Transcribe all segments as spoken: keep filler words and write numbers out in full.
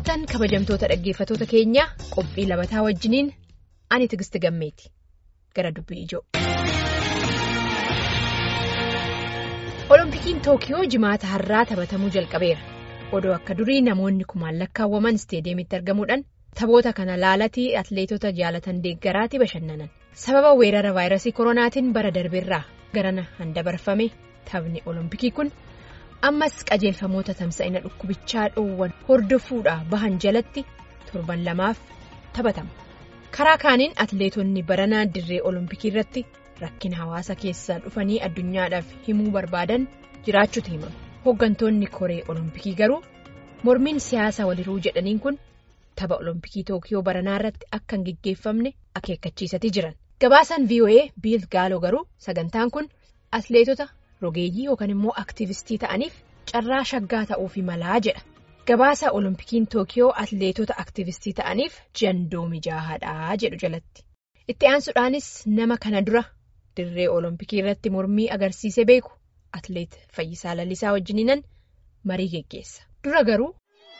Attamoltan kabajamtoota dhaggeeffatoota keenya qophii labataa wajjiniin ani Tigist Gammeeti gara dubbii ijoo. Oloompikiin Tookiyoo jimaata har'aa taphatamuu jalqabeera. Odoo akka durii namoonni kumaan lakkaawwaman isteediyeemitti argamuudhaan taphoota kana laalatii atleetota jaalatan deeggaraatti bashannanan. Sababa weerara vaayirasii koronaatiin bara darbeerraa garana handabarfame taphni Oloompikii kun ammas qajeelfamoota tamsa'ina dhukkubichaa dhoowwan hordofuudhaa bahan jalatti torban lamaaf taphatama. Karaa kaaniin atleetonni baranaa dirree Oloompikii irratti rakkina hawaasa keessaa dhufanii addunyaadhaaf himuu barbaadan jiraachuutu himamu. Hooggantoonni koree Oloompikii garuu mormiin siyaasa waliruu jedhaniin kun tapha Oloompikii Tookiyoo baranaa irratti akka hin gaggeeffamne akeekkachiisatii jiran. Gabaasaan V O A Biil Gaaloo garuu sagantaan kun atleetota rogeeyyii yookaan immoo aktiivistii ta'aniif carraa shaggaa ta'uufi malaa jedha. Gabaasa Olompikiin Tookiyoo atleetota aktiivistii ta'aniif jandoo mijaa'aadhaa jedhu jalatti. Itti aansuudhaanis nama kana dura dirree Olompikii irratti mormii agarsiisee beeku atleet Fayyisaa Lalisaa wajjiniinan marii geggeessa. Dura garuu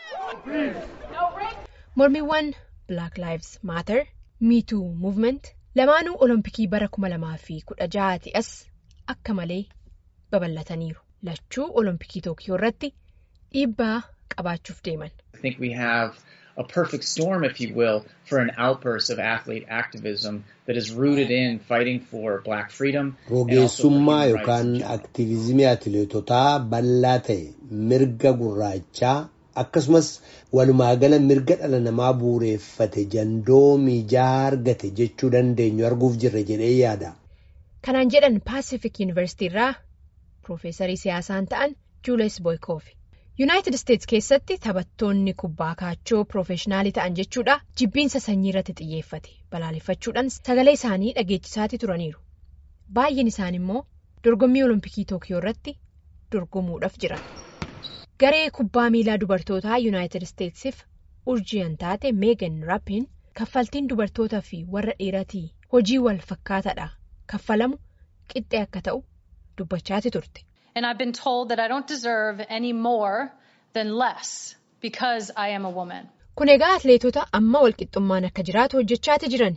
mormiiwwan Black Lives Matter, Me Too Movement lamaanuu Olompikii bara kuma lamaa fi kudha ja'aati as akka malee babal'ataniiru. Lachuu Olompikii Tookiyoo irratti dhiibbaa qabaachuuf deeman. I think we have a perfect storm, if you will, for an outburst of athlete activism that is rooted in fighting for black freedom. Rogeessummaa yookaan aktiivizimii atleetotaa bal'aa ta'e mirga gurraachaa akkasumas walumaagala mirga dhala namaa bu'uureffate jandoo mijaa'aa argate jechuu dandeenyu arguuf jirra jedhee yaada. Kanaan jedhan Pacific University irraa Profeesarii siyaasaan ta'an Julius Boykoofi. United States keessatti taphattoonni kubbaa kaachoo piroofeeshinaalii ta'an jechuudha jibbiinsa sanyii irratti xiyyeeffate balaaleffachuudhaan sagalee isaanii dhageechisaati turaniiru. Baay'een isaanii immoo dorgommii Olompikii Tookiyoo irratti dorgomuudhaaf jiran. Garee kubbaa miilaa dubartootaa United Statesiif urjiyan taate Megan Rapin kaffaltiin dubartootaa fi warra dhiiratii hojii wal fakkaataadha kaffalamu qixxee akka ta'u dubbachaati turte. And I've been told that I don't deserve any more than less because I am a woman. Kun egaa atleetota amma walqixxummaan akka jiraatu hojjechaati jiran.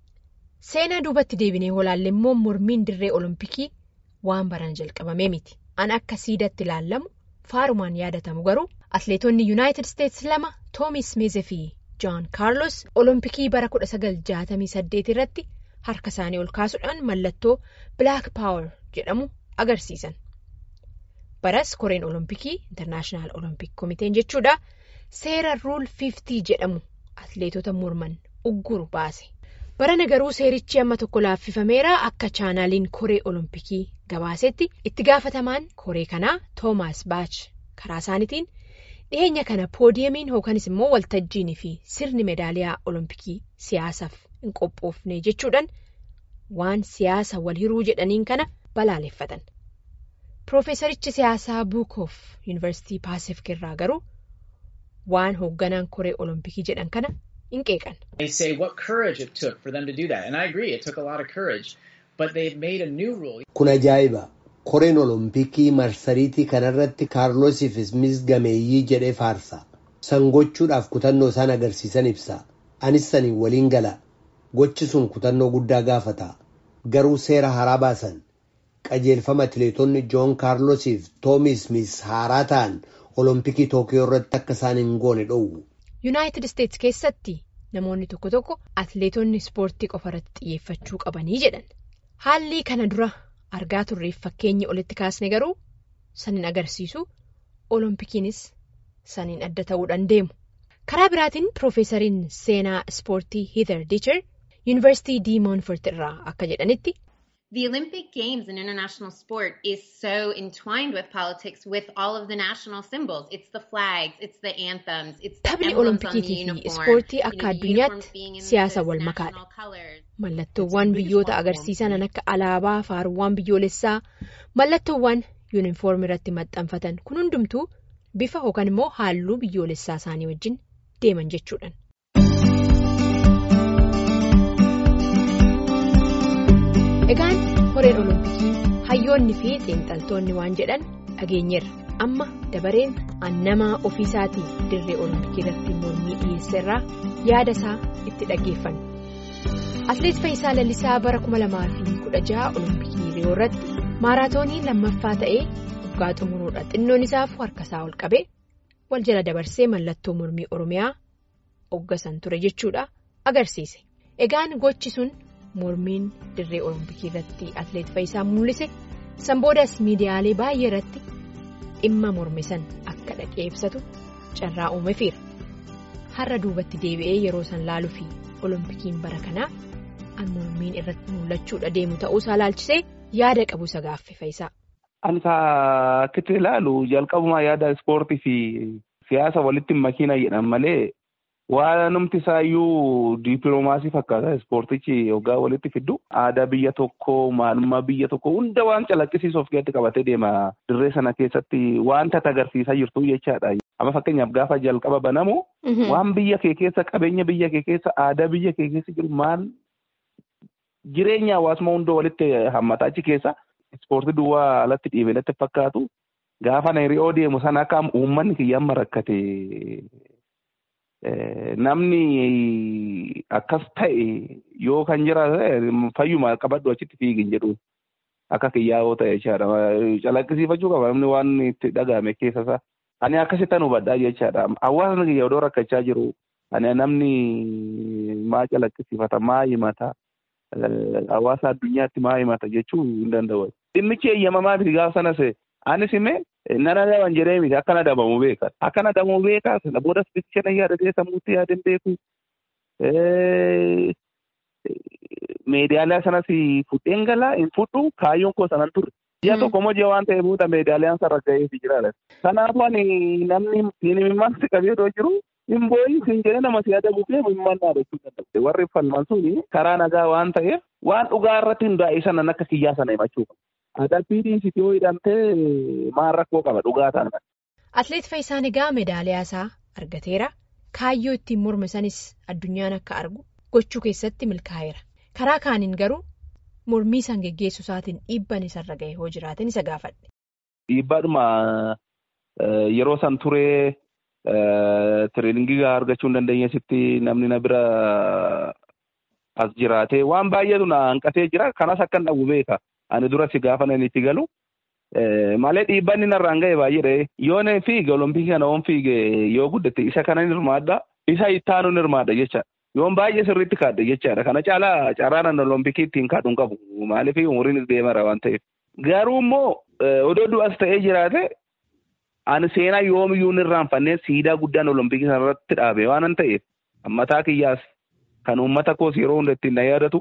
Seenaa duubatti deebinee olaalle immoo mormiin dirree Olompikii waan baran jalqabamee miti. An akka siidatti ilaallamu faarumaan yaadatamu garuu atleetonni United States lama Tommy Smith fi John Carlos Olompikii bara kudha sagal jaatamii saddeet irratti harka isaanii ol kaasuudhaan mallattoo Black Power jedhamu agarsiisan. Baras koreen Olompikii International Olympic Committee jechuudha seera Rule fifty jedhamu atleetota morman ugguru baase. Barana garuu seerichi amma tokko laaffifameera akka chaanaaliin koree Olompikii gabaasetti itti gaafatamaan koree kanaa Thomas Bach karaa isaaniitiin dhiyeenya kana poodiyemiin hookanis immoo waltajjiin fi sirni meedaaliyaa Olompikii siyaasaaf hin qophoofne jechuudhaan waan siyaasa wal hiruu jedhaniin kana balaaleffatan. Profeesarichi siyaasaa Buukoof Yuunivarsiitii Paasifik irraa garuu waan hoogganaan koree Olompikii jedhan kana hin qeeqan. They say what courage it took for them to do that. And I agree, it took a lot of courage. But they've made a new rule. Kun ajaa'iba. Koreen Olompikii marsariitii kanarratti Kaarlosii fi Smith gameeyyii jedhee faarsa. San gochuudhaaf kutannoo isaan agarsiisan ibsa. Anis saniin waliin gala. Gochi sun kutannoo guddaa gaafata. Garuu seera haaraa baasan. Qajeelfama atleetonni John Carlosii fi Tommy Smith haaraa ta'an Olompikii Tookiyoo irratti akka isaan hin goone dhoowwu. United States keessatti namoonni tokko tokko atleetonni ispoortii qofa irratti xiyyeeffachuu qabanii jedhan. Haalli kana dura argaa turreef fakkeenyi olitti kaasne garuu saniin agarsiisu Olompikiinis saniin adda ta'uudhaan deemu. Karaa biraatiin Profeesariin seenaa ispoortii Heather Ditcher Yuunivarsiitii D. Montfort irraa akka jedhanitti. The Olympic Games in international sport is so entwined with politics with all of the national symbols. It's the flags, it's the anthems, it's the Taphni emblems on the Olompikii fi uniform. ispoortii akka addunyaatti siyaasa wal makaadha. Mallattoowwan biyyoota agarsiisan akka alaabaa, faaruuwwan biyyoolessaa, mallattoowwan yuunifoormii irratti maxxanfatan kun hundumtuu bifa yookaan immoo halluu biyyoolessaa isaanii wajjin deeman jechuudha. Egaan koreen Olompikii hayyoonni fi xiinxaltoonni waan jedhan dhageenyeerra. amma dabareen annamaa ofiisaatii dirree olompikii irratti mormii dhiyeesseerraa yaada isaa itti dhaggeeffannu. Atleet Fayyisaa Lalisaa bara kuma lamaa fi kudha jaha olompikii Riyoo irratti maaraatoonii lammaffaa ta'ee waggaa xumuruudha xinnoon isaaf harkasaa ol qabee wal jala dabarsee mallattoo mormii Oromiyaa hoggasan ture jechuudha agarsiise. Egaan gochi sun mormiin dirree olompikii irratti atleet Fayyisaa mul'ise san boodas miidiyaalee baay'ee irratti dhimma morme san akka dhaqee ibsatu carraa uumefiira. Har'a duubatti deebi'ee yeroo san laaluu fi olompikiin bara kanaa an mormiin irratti mul'achuudha deemu ta'uusaa laalchisee yaada qabu isa gaaffe Fayyisaa. Ani akka itti ilaalu jalqabumaa yaada ispoortii fi siyaasa walitti makiina jedhan malee waan namti isaayyuu diippiloomaasii fakkaata ispoortichi hoggaa walitti fiddu aadaa biyya tokkoo maalummaa biyya tokkoo hunda waan calaqqisiisuuf gadi qabatee deema dirree sana keessatti wanta agarsiisaa jirtu jechaadha. Amma fakkeenyaaf gaafa jalqaba banamu waan biyya kee keessa qabeenya biyya kee keessa aadaa biyya kee keessa jiru maal jireenya hawaasummaa hunda walitti hammataa achi keessa ispoortii duwwaa alatti dhiibeelatti fakkaatu gaafa Riyoo deemu sana akka uummanni kiyyaan rakkate. Namni akkas ta'e yoo kan jiraate fayyuma qabadhu achitti fiigin jedhu akka kiyyaa'oo ta'e jechaadha. Calaqqisiifachuu qaba namni waan itti dhagahame keessa isaa. Ani akkasittan hubadhaa jechaadha. Hawaasni kiyya odoo rakkachaa jiru ani namni maa calaqqisiifata maa himata hawaasa addunyaatti maa himata jechuu hin danda'u. Dhimmichi eeyyamamaa miti gaafa sanas anis immoo nana daban jedhee miti akkana dabamu beekaa akkana dabamu beekaa sana boodas bichana yaadatee sammuutti yaadan beeku meedaaliyaa sanas fudheen galaa hin fudhu kaayyoon koo sanan turre ji'a tokko moo ji'a waan ta'e booda meedaaliyaan sarara ga'ee fi jiraadha. Kanaafuu ani namni himimmansi qabeetoo jiru hin boo'in siin jedhee nama si yaada buufee himimman dhaabachuu danda'u. Warri falman suni karaa nagaa waan ta'eef waan dhugaa irratti hundaa'e sanan akka kiyyaa sana himachuu qabu. Adabbiin sitoo hidhamtee maal rakkoo qaba dhugaa ta'an. Atleet Fayyisaan egaa meedaaliyaa isaa argateera. Kaayyoo ittiin morme sanis addunyaan akka argu gochuu keessatti milkaa'eera. Karaa kaaniin garuu mormii san geggeessuu isaatiin dhiibban isarra ga'e hoo jiraatin isa gaafadhe. Dhiibbaadhuma yeroo san turee tireeningii argachuu hin dandeenyeesitti namni na bira as jiraate waan baay'eetu na hanqatee jira. Kanas akka hin dhabu beeka. Ani dura si gaafa nan itti galu malee dhiibban inni narraan ga'e baay'eedha. Yoo na fiige olompikii kana oon fiige yoo guddate isa kana ni hirmaadha isa ittaanu ni hirmaadha jecha yoon baay'ee sirriitti kaadde jechaadha. Kana caalaa carraan olompikii ittiin kaadhu hin qabu maaliif umuriin deemara waan ta'eef. Garuu immoo odoo du'as ta'ee jiraate ani seenaa yoomiyyuu hin irraanfannee siidaa guddaan olompikii sanarratti dhaabe waan ta'eef mataa kiyyaas kan uummata koos yeroo hunda ittiin na yaadatu.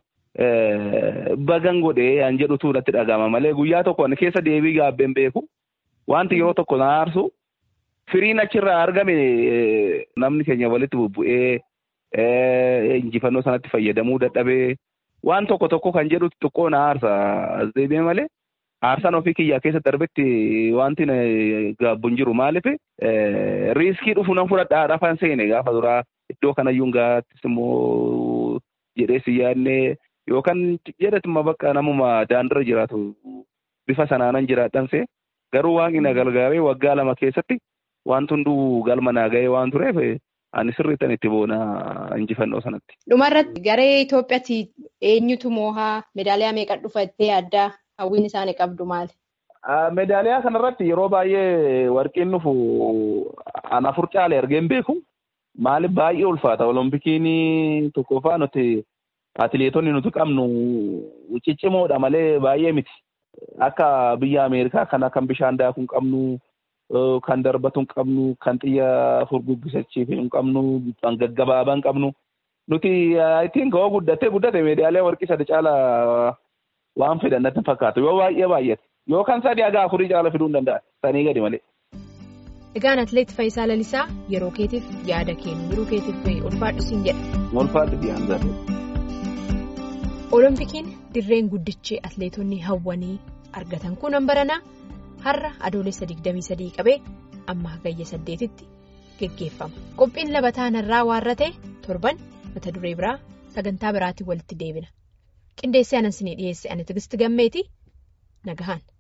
Bagan godhee an jedhutu irratti dhagama malee guyyaa tokko ani keessa deebii gaabbeen beeku wanti yeroo tokko na aarsu firiin achirraa argame namni keenya walitti bubbu'ee injifannoo sanatti fayyadamuu dadhabee waan tokko tokko kan jedhu xiqqoo na aarsa as deebi'ee malee aarsaan ofii kiyyaa keessa darbetti wanti gaabbu hin jiru maaliif riiskii dhufu nan fudhadhaa rafan seene gaafa duraa iddoo kanayyuun gaattis immoo jedhee si yaadnee. Yookaan jedhatuma bakka namuma daandira jiraatu bifa sanaanan jiraadhanse garuu waaqni na gargaaree waggaa lama keessatti waan hunduu galma naa ga'ee waan tureef ani sirriittan itti boona injifannoo sanatti. Dhumarratti garee Itoophiyaatti eenyutu moohaa meedaaliyaa meeqa dhufattee addaa hawwiin isaanii qabdu maali? Meedaaliyaa kanarratti yeroo baay'ee warqiin dhufu ana afur caalee argeen beeku maaliif baay'ee ulfaata olompikiin tokkoffaa nuti. Atileetonni nuti qabnu ciccimoodha malee baay'ee miti. Akka biyya Ameerikaa kana kan bishaan daakuu hin qabnu, kan darbatu hin qabnu, kan xiyya furguggisachiif hin qabnu, kan gaggabaabaa hin qabnu. Nuti ittiin ga'oo guddatee guddate meedaaliyaa warqii sadi caalaa waan fedhan natti fakkaatu yoo baay'ee baay'ate. Yoo kan sadii haga afurii caala fiduu hin danda'a. Sanii gadi malee. Egaan atleet Fayyisaa Lalisaa yeroo keetiif yaada kennu yeroo keetiif ulfaadhu siin jedha. Ulfaadhu biyaan gaafate. Olompikiin dirreen guddichi atleetonni hawwanii argatan kun hambaranaa har'a adoolessa digdamii sadii qabee amma hagayya saddeetitti geggeeffama. Qophiin labataan irraa waarratee torban mata duree biraa sagantaa biraatiin walitti deebina. Qindeessee anan sinii dhiyeesse ani Tigisti Gammeetii nagahaan.